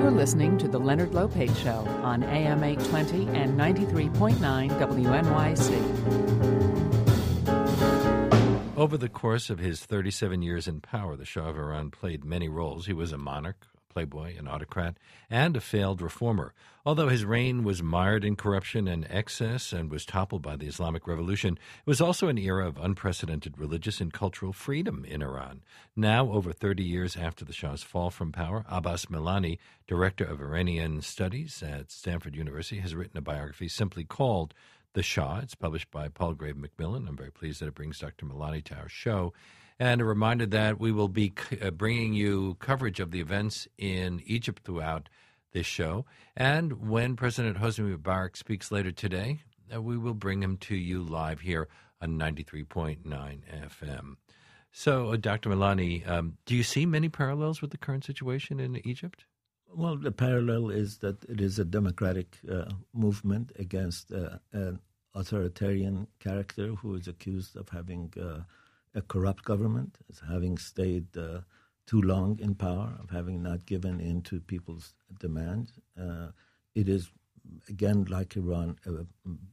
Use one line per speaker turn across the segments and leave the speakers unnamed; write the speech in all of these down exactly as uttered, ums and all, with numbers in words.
You're listening to The Leonard Lopate Show on A M eight twenty and ninety-three point nine W N Y C.
Over the course of his thirty-seven years in power, the Shah of Iran played many roles. He was a monarch, a playboy, an autocrat, and a failed reformer. Although his reign was mired in corruption and excess and was toppled by the Islamic Revolution, it was also an era of unprecedented religious and cultural freedom in Iran. Now, over thirty years after the Shah's fall from power, Abbas Milani, director of Iranian Studies at Stanford University, has written a biography simply called The Shah. It's published by Palgrave Macmillan. I'm very pleased that it brings Doctor Milani to our show. And a reminder that we will be uh, bringing you coverage of the events in Egypt throughout this show. And when President Hosni Mubarak speaks later today, uh, we will bring him to you live here on ninety-three point nine F M. So, uh, Doctor Milani, um, do you see many parallels with the current situation in Egypt?
Well, the parallel is that it is a democratic uh, movement against uh, an authoritarian character who is accused of having uh, a corrupt government, as having stayed uh, too long in power, of having not given in to people's demands. Uh, it is, again, like Iran, a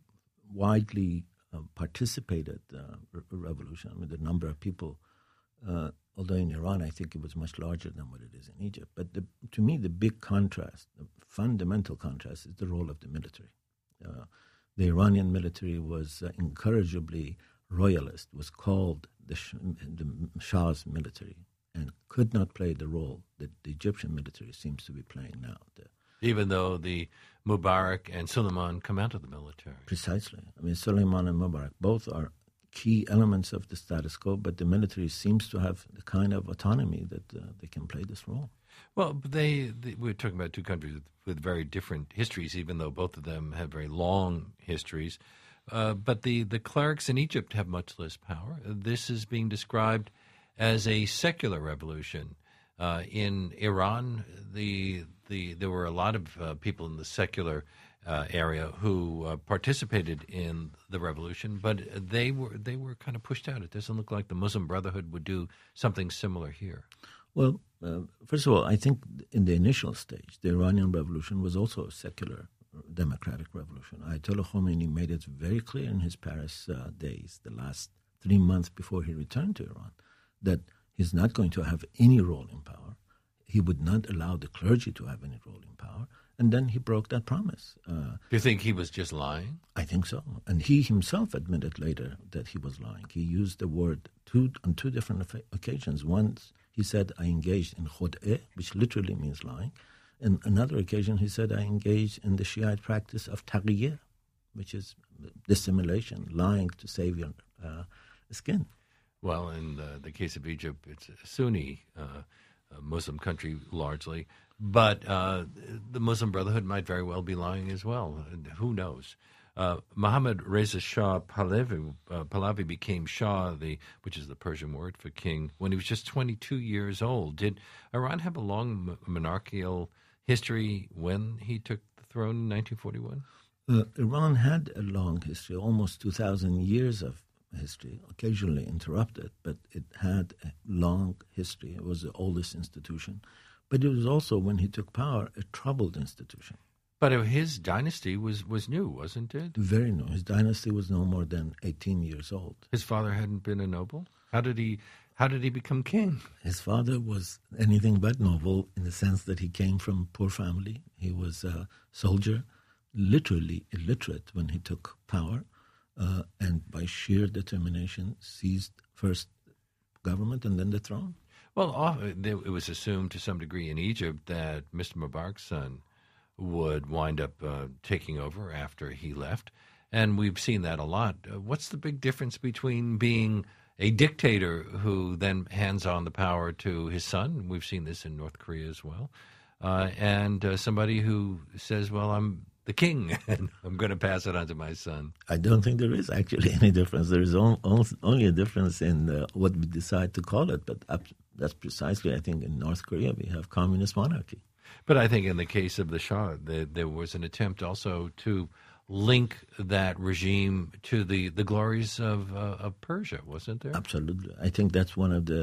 widely uh, participated uh, re- revolution. I mean, the number of people, uh, although in Iran I think it was much larger than what it is in Egypt. But the, to me, the big contrast, the fundamental contrast, is the role of the military. Uh, the Iranian military was uh, incorrigibly royalist, was called the, Sh- the Shah's military, and could not play the role that the Egyptian military seems to be playing now. The,
Even though the Mubarak and Suleiman come out of the military.
Precisely. I mean, Suleiman and Mubarak both are key elements of the status quo, but the military seems to have the kind of autonomy that uh, they can play this role.
Well, they, they we're talking about two countries with, with very different histories, even though both of them have very long histories. Uh, but the, the clerics in Egypt have much less power. This is being described as a secular revolution. Uh, in Iran, the the there were a lot of uh, people in the secular uh, area who uh, participated in the revolution, but they were they were kind of pushed out. It doesn't look like the Muslim Brotherhood would do something similar here.
Well, uh, first of all, I think in the initial stage, the Iranian Revolution was also a secular democratic revolution. Ayatollah Khomeini made it very clear in his Paris uh, days, the last three months before he returned to Iran, that he's not going to have any role in power. He would not allow the clergy to have any role in power. And then he broke that promise. Uh,
Do you think he was just lying?
I think so. And he himself admitted later that he was lying. He used the word two, on two different occasions. Once he said, I engaged in khud'e, which literally means lying. And another occasion he said, I engaged in the Shiite practice of taqiyya, which is dissimulation, lying to save your uh, skin.
Well, in the, the case of Egypt, it's a Sunni uh, a Muslim country largely, but uh, the Muslim Brotherhood might very well be lying as well. Who knows? Uh, Mohammad Reza Shah Pahlavi, uh, Pahlavi became Shah, the which is the Persian word for king, when he was just twenty-two years old. Did Iran have a long monarchical history when he took the throne in nineteen forty-one?
Uh, Iran had a long history, almost two thousand years of history, occasionally interrupted, but it had a long history. It was the oldest institution. But it was also, when he took power, a troubled institution.
But his dynasty was, was new, wasn't it?
Very new. His dynasty was no more than eighteen years old.
His father hadn't been a noble? How did he how did he become king?
His father was anything but noble, in the sense that he came from a poor family. He was a soldier, literally illiterate when he took power. Uh, and by sheer determination seized first government and then the throne.
Well, it was assumed to some degree in Egypt that Mister Mubarak's son would wind up uh, taking over after he left, and we've seen that a lot. Uh, what's the big difference between being a dictator who then hands on the power to his son? We've seen this in North Korea as well, uh, and uh, somebody who says, well, I'm the king, and I'm going to pass it on to my son.
I don't think there is actually any difference. There is on, on, only a difference in uh, what we decide to call it, but up, that's precisely, I think, in North Korea we have communist monarchy.
But I think in the case of the Shah, the, there was an attempt also to link that regime to the, the glories of, uh, of Persia, wasn't there?
Absolutely. I think that's one of the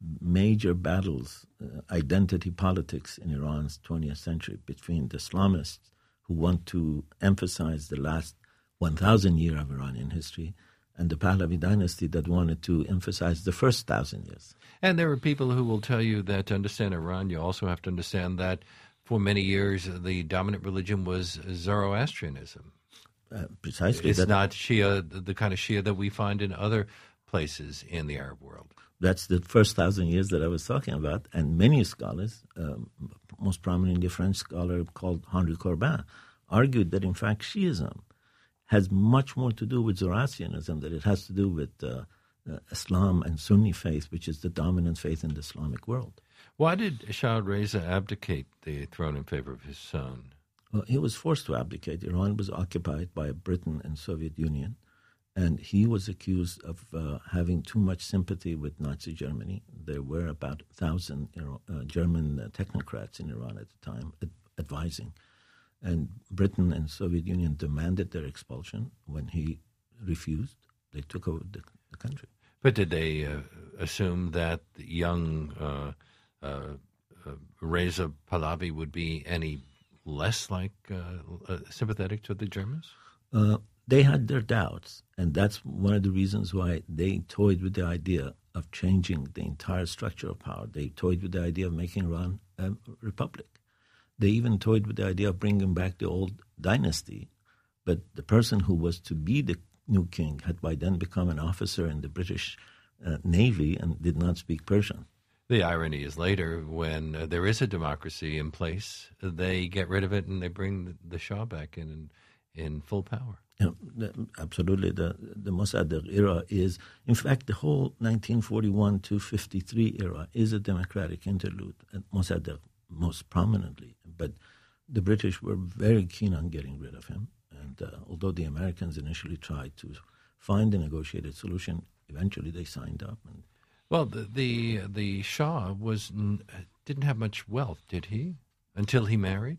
major battles, uh, identity politics in Iran's twentieth century between the Islamists who want to emphasize the last one thousand years of Iranian history and the Pahlavi dynasty that wanted to emphasize the first thousand years.
And there are people who will tell you that to understand Iran, you also have to understand that for many years the dominant religion was Zoroastrianism.
Uh, precisely.
It's
that,
not Shia, the kind of Shia that we find in other places in the Arab world.
That's the first thousand years that I was talking about. And many scholars, um, most prominently a French scholar called Henri Corbin, argued that in fact Shiism has much more to do with Zoroastrianism than it has to do with uh, uh, Islam and Sunni faith, which is the dominant faith in the Islamic world.
Why did Shah Reza abdicate the throne in favor of his son?
Well, he was forced to abdicate. Iran was occupied by Britain and Soviet Union, and he was accused of uh, having too much sympathy with Nazi Germany. There were about a thousand you know, uh, German uh, technocrats in Iran at the time ad- advising. And Britain and Soviet Union demanded their expulsion. When he refused, they took over the, the country.
But did they uh, assume that the young uh, uh, uh, Reza Pahlavi would be any less like uh, uh, sympathetic to the Germans?
Uh, they had their doubts, and that's one of the reasons why they toyed with the idea of changing the entire structure of power. They toyed with the idea of making Iran a republic. They even toyed with the idea of bringing back the old dynasty, but the person who was to be the new king had by then become an officer in the British uh, Navy and did not speak Persian.
The irony is later, when uh, there is a democracy in place, they get rid of it and they bring the, the Shah back in in, in full power.
Yeah, the, absolutely. The the Mossadegh era is, in fact, the whole nineteen forty-one to fifty-three era is a democratic interlude, and Mossadegh most prominently. But the British were very keen on getting rid of him, and uh, although the Americans initially tried to find a negotiated solution, eventually they signed up. And
well, the the, the Shah was didn't have much wealth, did he? Until he married?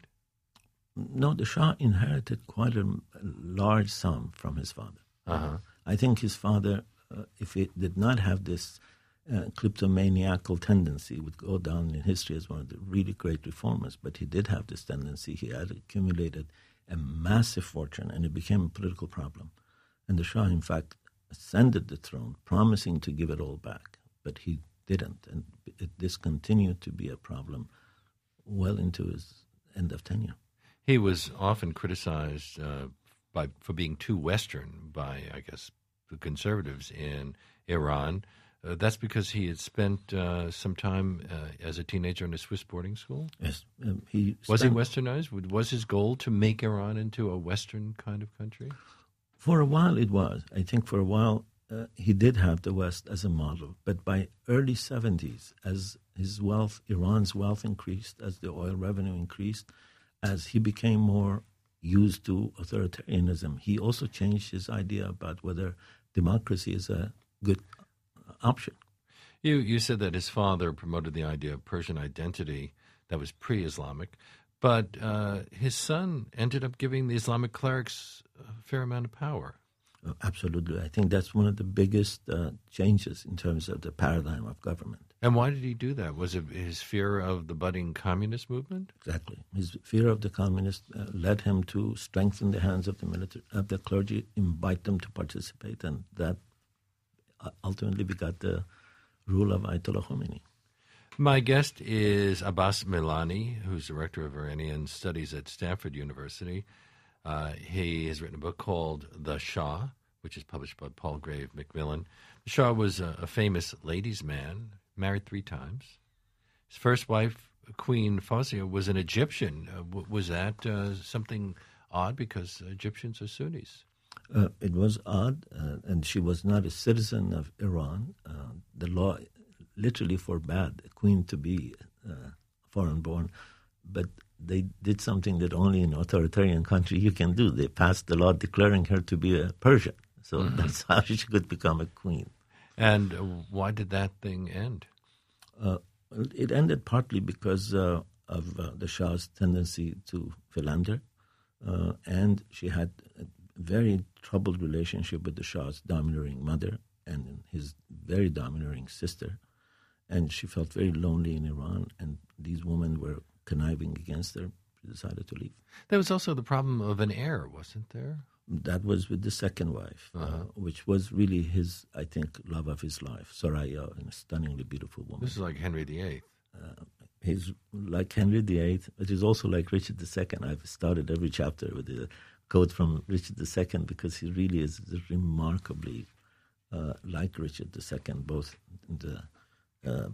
No, the Shah inherited quite a, a large sum from his father.
Uh-huh.
I think his father, uh, if he did not have this uh, kleptomaniacal tendency, would go down in history as one of the really great reformers, but he did have this tendency. He had accumulated a massive fortune, and it became a political problem. And the Shah, in fact, ascended the throne, promising to give it all back, but he didn't, and it, this continued to be a problem well into his end of tenure.
He was often criticized uh, by for being too Western by, I guess, the conservatives in Iran. Uh, that's because he had spent uh, some time uh, as a teenager in a Swiss boarding school?
Yes. Um, he
was
spent,
he Westernized? Was his goal to make Iran into a Western kind of country?
For a while it was. I think for a while uh, he did have the West as a model. But by early seventies, as his wealth, Iran's wealth increased, as the oil revenue increased, as he became more used to authoritarianism, he also changed his idea about whether democracy is a good option.
You you said that his father promoted the idea of Persian identity that was pre-Islamic, but uh, his son ended up giving the Islamic clerics a fair amount of power.
Uh, absolutely. I think that's one of the biggest uh, changes in terms of the paradigm of government.
And why did he do that? Was it his fear of the budding communist movement?
Exactly. His fear of the communists uh, led him to strengthen the hands of the military, of the clergy, invite them to participate, and that uh, ultimately begot the rule of Ayatollah Khomeini.
My guest is Abbas Milani, who's director of Iranian Studies at Stanford University. Uh, he has written a book called The Shah, which is published by Palgrave Macmillan. The Shah was a, a famous ladies' man, married three times. His first wife, Queen Fawzia, was an Egyptian. Uh, w- was that uh, something odd because Egyptians are Sunnis?
Uh, it was odd, uh, and she was not a citizen of Iran. Uh, the law literally forbade a queen to be uh, foreign-born, but they did something that only in an authoritarian country you can do. They passed the law declaring her to be a Persian. So mm-hmm. that's how she could become a queen.
And uh, why did that thing end?
Uh, it ended partly because uh, of uh, the Shah's tendency to philander, uh, and she had a very troubled relationship with the Shah's domineering mother and his very domineering sister. and she felt very lonely in Iran, and these women were conniving against her. She decided to leave.
There was also the problem of an heir, wasn't there?
That was with the second wife, uh-huh. uh, which was really his, I think, love of his life, Soraya, a stunningly beautiful woman.
This is like Henry the Eighth.
Uh, he's like Henry the Eighth, but he's also like Richard the Second. I've started every chapter with a quote from Richard the Second because he really is remarkably uh, like Richard the Second, both in the uh,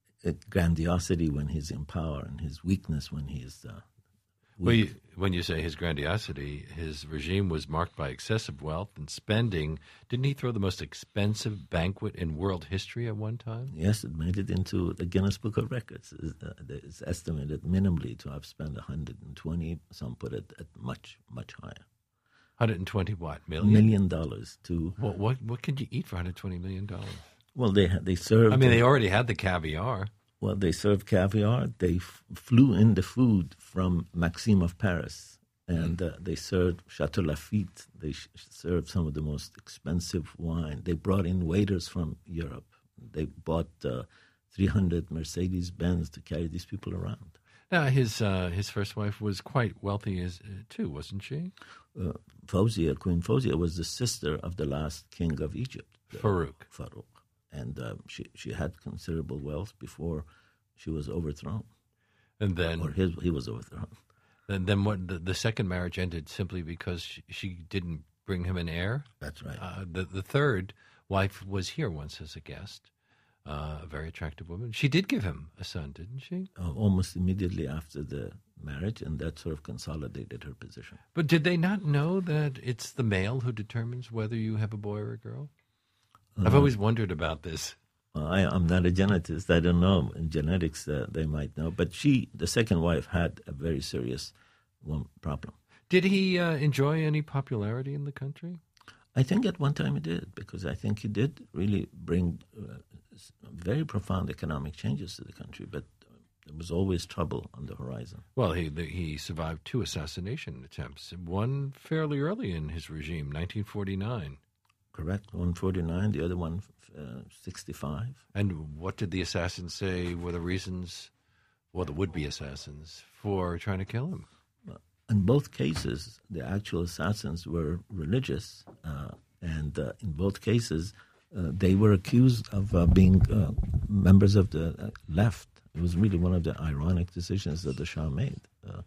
grandiosity when he's in power and his weakness when he is uh,
Well, you, when you say his grandiosity, his regime was marked by excessive wealth and spending. Didn't he throw the most expensive banquet in world history at one time?
Yes, it made it into the Guinness Book of Records. It's estimated minimally to have spent one hundred twenty. Some put it at much, much higher.
one hundred twenty what, million?
Million dollars to...
What, what, what could you eat for one hundred twenty million dollars?
Well, they they served...
I mean, they already had the caviar.
Well, they served caviar. They f- flew in the food from Maxime of Paris, and uh, they served Chateau Lafite. They sh- served some of the most expensive wine. They brought in waiters from Europe. They bought uh, three hundred Mercedes-Benz to carry these people around.
Now, his uh, his first wife was quite wealthy as uh, too, wasn't she?
Uh, Fawzia, Queen Fawzia, was the sister of the last king of Egypt, uh,
Farouk.
Farouk. And uh, she she had considerable wealth before she was overthrown,
and then
or his, he was overthrown.
And then what? The, the second marriage ended simply because she, she didn't bring him an heir.
That's right.
Uh, the the third wife was here once as a guest, uh, a very attractive woman. She did give him a son, didn't she?
Uh, almost immediately after the marriage, and that sort of consolidated her position.
But did they not know that it's the male who determines whether you have a boy or a girl? I've always wondered about this.
I, I'm not a genetist. I don't know. In genetics, uh, they might know. But she, the second wife, had a very serious one problem.
Did he uh, enjoy any popularity in the country?
I think at one time he did, because I think he did really bring uh, very profound economic changes to the country. But there was always trouble on the horizon.
Well, he he survived two assassination attempts, one fairly early in his regime, nineteen forty-nine.
Correct, one forty-nine, the other one uh, sixty-five.
And what did the assassins say were the reasons, well, the would-be assassins, for trying to kill him?
In both cases, the actual assassins were religious, uh, and uh, in both cases, uh, they were accused of uh, being uh, members of the uh, left. It was really one of the ironic decisions that the Shah made. Uh,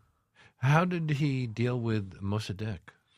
How did he deal with Mossadegh?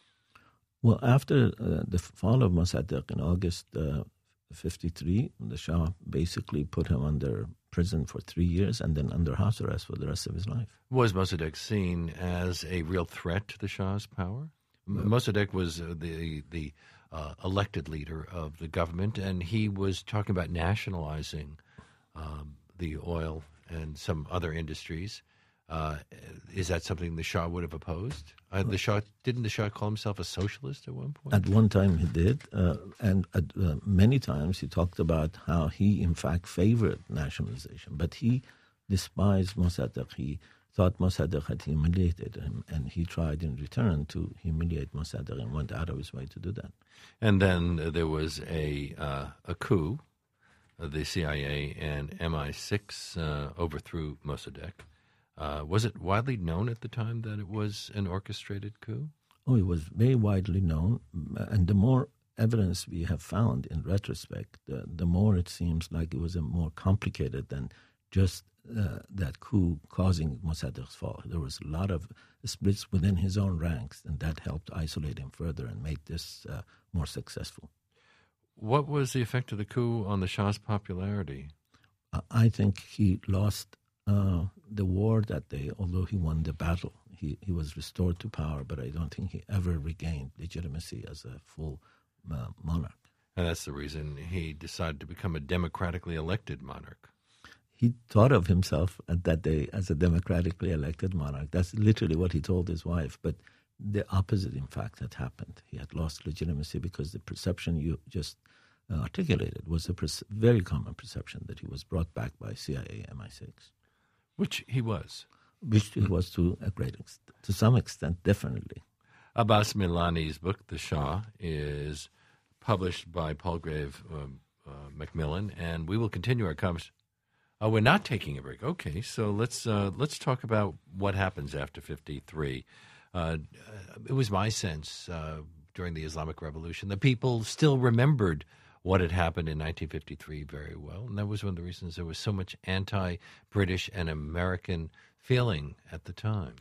Well, after uh, the fall of Mossadegh in August uh, fifty-three, the Shah basically put him under prison for three years and then under house arrest for the rest of his life.
Was Mossadegh seen as a real threat to the Shah's power? Well, Mossadegh was uh, the the uh, elected leader of the government, and he was talking about nationalizing um, the oil and some other industries. Uh, is that something the Shah would have opposed? Uh, the Shah didn't the Shah call himself a socialist at one point?
At one time he did, uh, and at, uh, many times he talked about how he in fact favored nationalization, but he despised Mossadegh. He thought Mossadegh had humiliated him, and he tried in return to humiliate Mossadegh and went out of his way to do that.
And then uh, there was a uh, a coup. Uh, the C I A and M I six uh, overthrew Mossadegh. Uh, was it widely known at the time that it was an orchestrated coup?
Oh, it was very widely known, and the more evidence we have found in retrospect, the, the more it seems like it was a more complicated than just uh, that coup causing Mossadegh's fall. There was a lot of splits within his own ranks, and that helped isolate him further and make this uh, more successful.
What was the effect of the coup on the Shah's popularity?
I think he lost uh, the war that day, although he won the battle. He, he was restored to power, but I don't think he ever regained legitimacy as a full uh, monarch.
And that's the reason he decided to become a democratically elected monarch.
He thought of himself at that day as a democratically elected monarch. That's literally what he told his wife. But the opposite, in fact, had happened. He had lost legitimacy because the perception you just uh, articulated was a perce- very common perception that he was brought back by C I A, M I six.
Which he was.
Which he was to a great extent, to some extent, definitely.
Abbas Milani's book, The Shah, is published by Palgrave um, uh, Macmillan, and we will continue our conversation. Oh, we're not taking a break. Okay, so let's uh, let's talk about what happens after fifty-three. Uh, it was my sense uh, during the Islamic Revolution that people still remembered what had happened in nineteen fifty-three very well, and that was one of the reasons there was so much anti-British and American feeling at the time.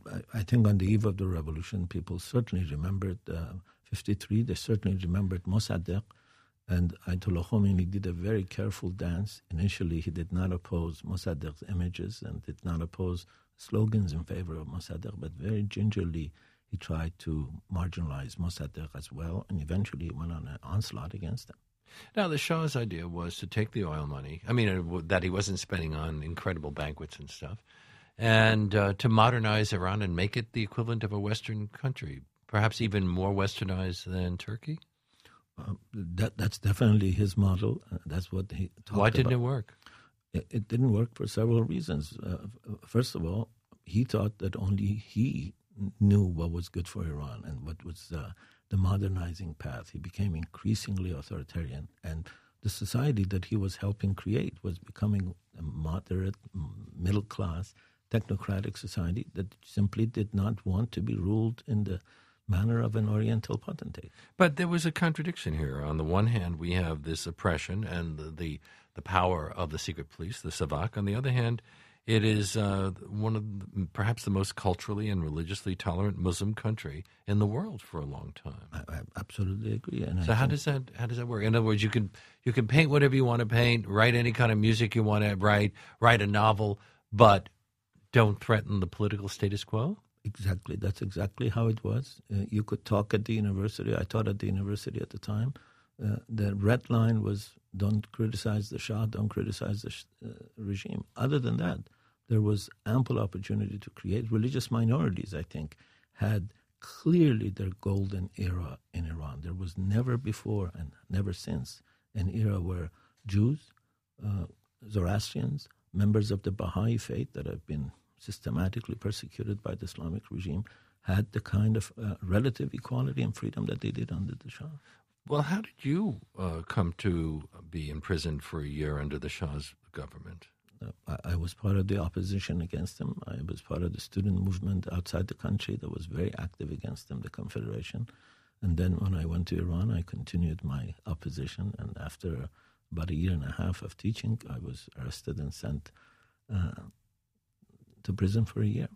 I think on the eve of the revolution, people certainly remembered uh, fifty-three. They certainly remembered Mossadegh. And Ayatollah Khomeini did a very careful dance. Initially, he did not oppose Mossadegh's images and did not oppose slogans in favor of Mossadegh, but very gingerly he tried to marginalize Mossadegh as well, and eventually went on an onslaught against him.
Now, the Shah's idea was to take the oil money, I mean, uh, that he wasn't spending on incredible banquets and stuff, and uh, to modernize Iran and make it the equivalent of a Western country, perhaps even more Westernized than Turkey?
Uh, that that's definitely his model. Uh, that's what he talked
Why didn't
about.
it work?
It, it didn't work for several reasons. Uh, first of all, he thought that only he knew what was good for Iran and what was uh, the modernizing path. He became increasingly authoritarian, and the society that he was helping create was becoming a moderate, middle-class, technocratic society that simply did not want to be ruled in the manner of an Oriental potentate.
But there was a contradiction here. On the one hand, we have this oppression and the the, the power of the secret police, the Savak. On the other hand, it is uh, one of the, perhaps the most culturally and religiously tolerant Muslim country in the world for a long time.
I, I absolutely agree. And
so
I
how
think,
does that how does that work? In other words, you can you can paint whatever you want to paint, write any kind of music you want to write, write a novel, but don't threaten the political status quo?
Exactly. That's exactly how it was. Uh, you could talk at the university. I taught at the university at the time. Uh, the red line was don't criticize the Shah, don't criticize the uh, regime. Other than that, there was ample opportunity to create. Religious minorities, I think, had clearly their golden era in Iran. There was never before and never since an era where Jews, uh, Zoroastrians, members of the Baha'i faith that have been systematically persecuted by the Islamic regime, had the kind of uh, relative equality and freedom that they did under the Shah.
Well, how did you uh, come to be imprisoned for a year under the Shah's government?
Uh, I, I was part of the opposition against him. I was part of the student movement outside the country that was very active against him, the Confederation. And then when I went to Iran, I continued my opposition. And after about a year and a half of teaching, I was arrested and sent uh, to prison for a year.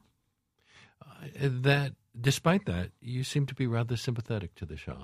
Uh, that, despite that, you seem to be rather sympathetic to the Shah.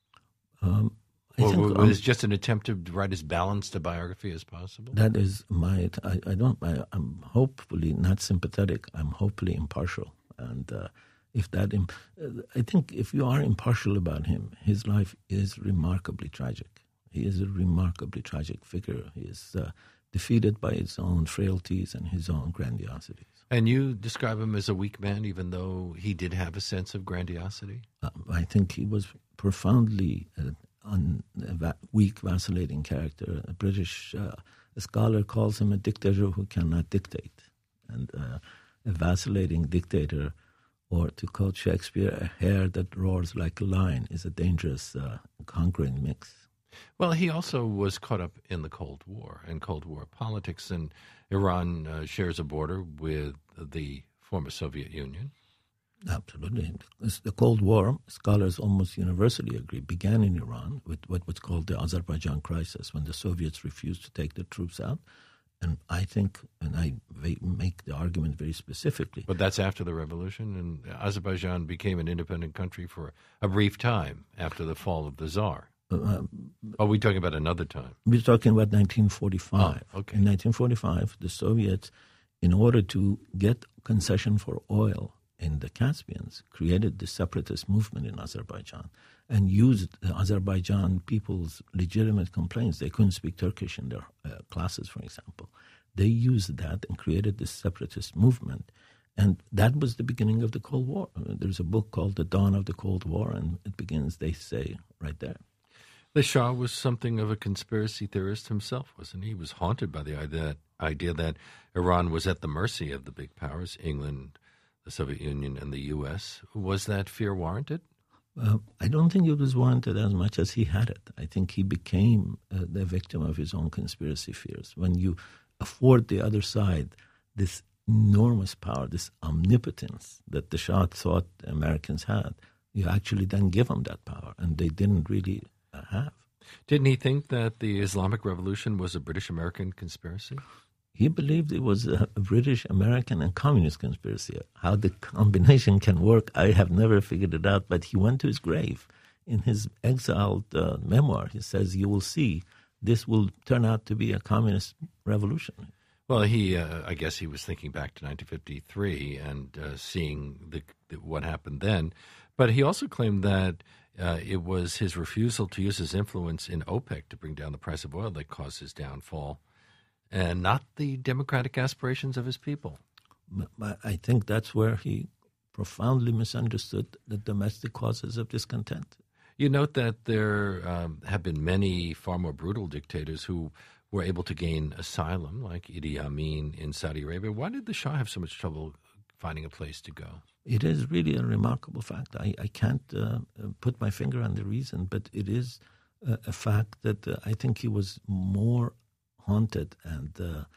Um, I
or
think,
was
um,
it just an attempt to write as balanced a biography as possible?
That is my. I, I don't. I, I'm hopefully not sympathetic. I'm hopefully impartial, and uh, if that, imp- I think, if you are impartial about him, his life is remarkably tragic. He is a remarkably tragic figure. He is uh, defeated by his own frailties and his own grandiosities.
And you describe him as a weak man, even though he did have a sense of grandiosity?
Uh, I think he was profoundly uh, un, a va- weak, vacillating character. A British uh, a scholar calls him a dictator who cannot dictate. And uh, a vacillating dictator, or to quote Shakespeare, a hare that roars like a lion, is a dangerous, uh, conquering mix.
Well, he also was caught up in the Cold War and Cold War politics, and Iran uh, shares a border with the former Soviet Union.
Absolutely. The Cold War, scholars almost universally agree, began in Iran with what was called the Azerbaijan crisis, when the Soviets refused to take the troops out. And I think, and I make the argument very specifically.
But that's after the revolution, and Azerbaijan became an independent country for a brief time after the fall of the Tsar.
Uh,
Are we talking about another time?
We're talking about nineteen forty-five.
Oh, okay.
In nineteen forty-five, the Soviets, in order to get concession for oil in the Caspians, created the separatist movement in Azerbaijan and used the Azerbaijan people's legitimate complaints. They couldn't speak Turkish in their uh, classes, for example. They used that and created this separatist movement. And that was the beginning of the Cold War. There's a book called The Dawn of the Cold War, and it begins, they say, right there.
The Shah was something of a conspiracy theorist himself, wasn't he? He was haunted by the idea, idea that Iran was at the mercy of the big powers, England, the Soviet Union, and the U S. Was that fear warranted?
Uh, I don't think it was warranted as much as he had it. I think he became uh, the victim of his own conspiracy fears. When you afford the other side this enormous power, this omnipotence that the Shah thought the Americans had. You actually then give them that power, and they didn't really uh, have.
Didn't he think that the Islamic Revolution was a British-American conspiracy?
He believed it was a British, American, and communist conspiracy. How the combination can work, I have never figured it out, but he went to his grave. In his exiled uh, memoir, he says, you will see, this will turn out to be a communist revolution.
Well, he, uh, I guess he was thinking back to nineteen fifty-three and uh, seeing the, the, what happened then. But he also claimed that uh, it was his refusal to use his influence in OPEC to bring down the price of oil that caused his downfall, and not the democratic aspirations of his people.
But I think that's where he profoundly misunderstood the domestic causes of discontent.
You note that there um, have been many far more brutal dictators who were able to gain asylum, like Idi Amin in Saudi Arabia. Why did the Shah have so much trouble finding a place to go?
It is really a remarkable fact. I, I can't uh, put my finger on the reason, but it is a, a fact that uh, I think he was more haunted and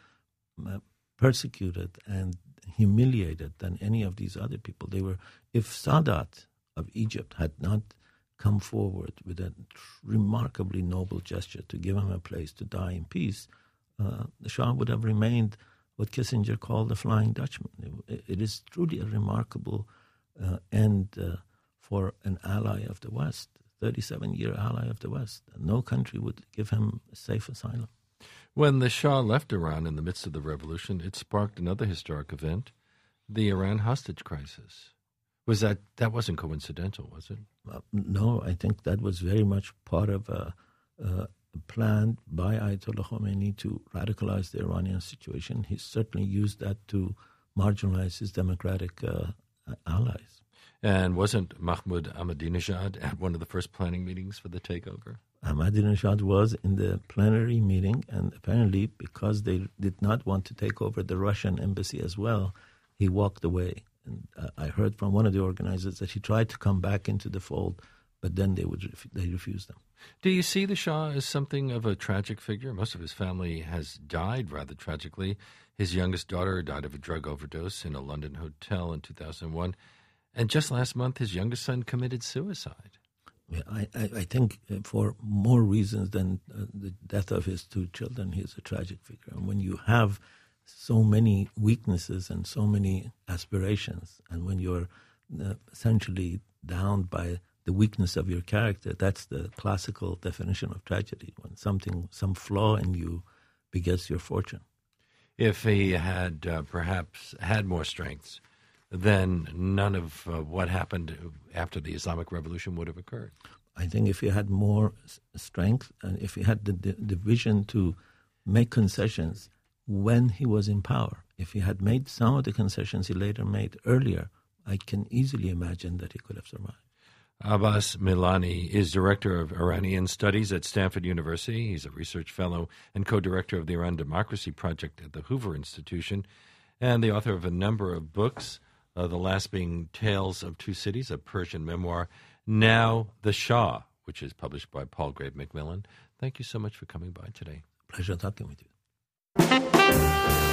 uh, persecuted and humiliated than any of these other people. They were, if Sadat of Egypt had not come forward with a remarkably noble gesture to give him a place to die in peace, uh, the Shah would have remained what Kissinger called the Flying Dutchman. It, it is truly a remarkable uh, end uh, for an ally of the West, thirty-seven-year ally of the West. No country would give him a safe asylum.
When the Shah left Iran in the midst of the revolution, it sparked another historic event, the Iran hostage crisis. Was that, that wasn't coincidental, was it?
Uh, no, I think that was very much part of a, a plan by Ayatollah Khomeini to radicalize the Iranian situation. He certainly used that to marginalize his democratic uh, allies.
And wasn't Mahmoud Ahmadinejad at one of the first planning meetings for the takeover?
Ahmadinejad was in the plenary meeting, and apparently because they did not want to take over the Russian embassy as well, he walked away. And uh, I heard from one of the organizers that he tried to come back into the fold, but then they would ref- they refused him.
Do you see the Shah as something of a tragic figure? Most of his family has died rather tragically. His youngest daughter died of a drug overdose in a London hotel in two thousand one. And just last month, his youngest son committed suicide.
Yeah, I, I, I think for more reasons than uh, the death of his two children, he's a tragic figure. And when you have so many weaknesses and so many aspirations, and when you're uh, essentially down by the weakness of your character, that's the classical definition of tragedy, when something, some flaw in you begets your fortune.
If he had uh, perhaps had more strengths, then none of uh, what happened after the Islamic Revolution would have occurred.
I think if he had more s- strength and if he had the, the, the vision to make concessions when he was in power, if he had made some of the concessions he later made earlier, I can easily imagine that he could have survived.
Abbas Milani is Director of Iranian Studies at Stanford University. He's a research fellow and co-director of the Iran Democracy Project at the Hoover Institution, and the author of a number of books, uh, the last being Tales of Two Cities, a Persian memoir, now The Shah, which is published by Palgrave Macmillan. Thank you so much for coming by today.
Pleasure talking with you.